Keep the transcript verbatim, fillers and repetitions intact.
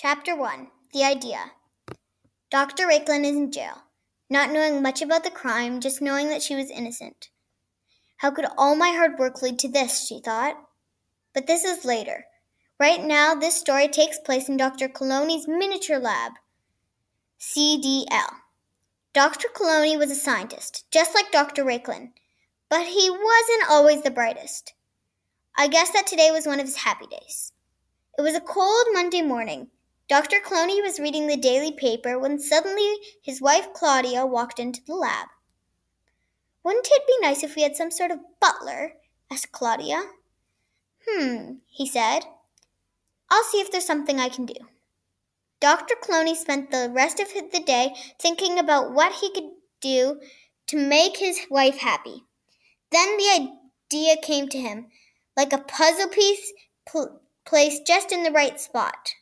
Chapter one. The Idea. Doctor Raiklen is in jail, not knowing much about the crime, just knowing that she was innocent. How could all my hard work lead to this, she thought. But this is later. Right now, this story takes place in Doctor Coloni's miniature lab, C D L. Doctor Coloni was a scientist, just like Doctor Raiklen, but he wasn't always the brightest. I guess that today was one of his happy days. It was a cold Monday morning. Doctor Coloni was reading the daily paper when suddenly his wife Claudia walked into the lab. "Wouldn't it be nice if we had some sort of butler?" asked Claudia. Hmm, he said. "I'll see if there's something I can do." Doctor Coloni spent the rest of the day thinking about what he could do to make his wife happy. Then the idea came to him, like a puzzle piece pl- placed just in the right spot.